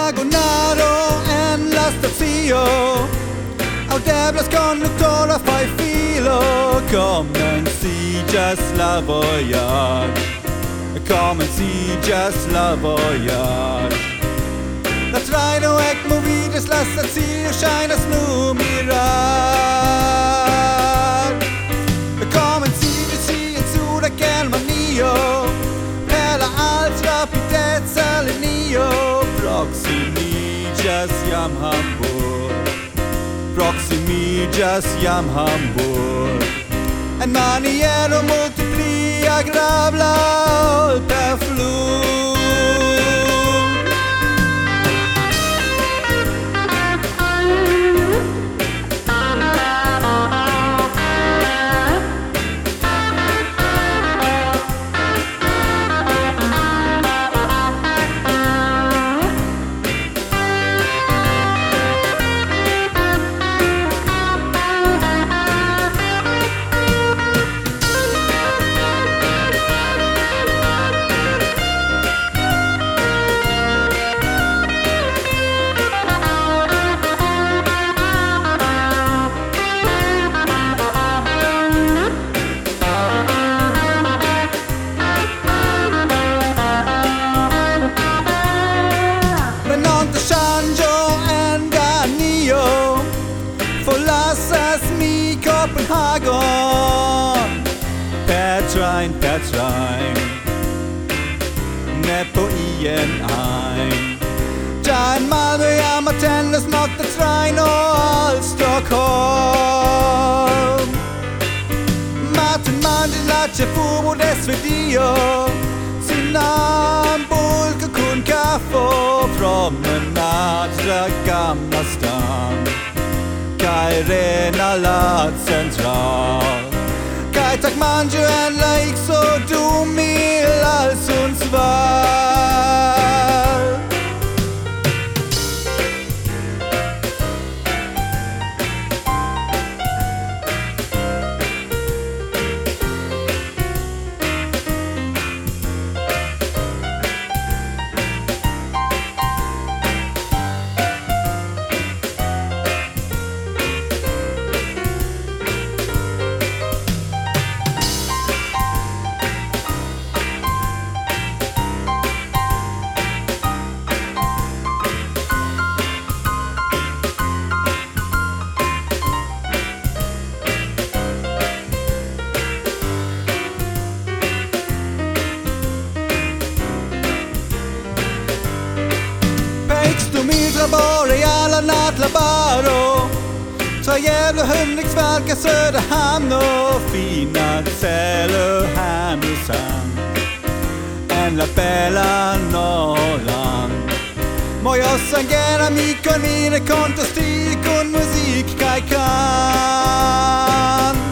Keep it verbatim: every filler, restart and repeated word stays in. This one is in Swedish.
vagonaro en lastapsio Au deblas conductora fai filo Come si just la voyage Come si just la voyage La traino ec movides la stazio Shainas nu mirar Come si si in suda quel manio Per la altra rapidezza l'enio Proximi just jam Hamburg Proximi just jam Hamburg En maniero multipli aggrabla per flug Forlassas mi Copenhagen Petrain, Petrain Ned på ien ein Ja en Malmö ja ma tennis not the train all Stockholm Martin Mandel lache fumo des video Sinan bulka kun kaffo Promenad der gamla stan Kai rena la central Kai tak manju en lake so du mil al Sundsvall Bara i alla nattlabaro Ta jävla Hudiksvall, Söderhamn och fina Säle, Härnösand En la bella Norrland Moja sangera mikon mine konto stikon musik kaj kan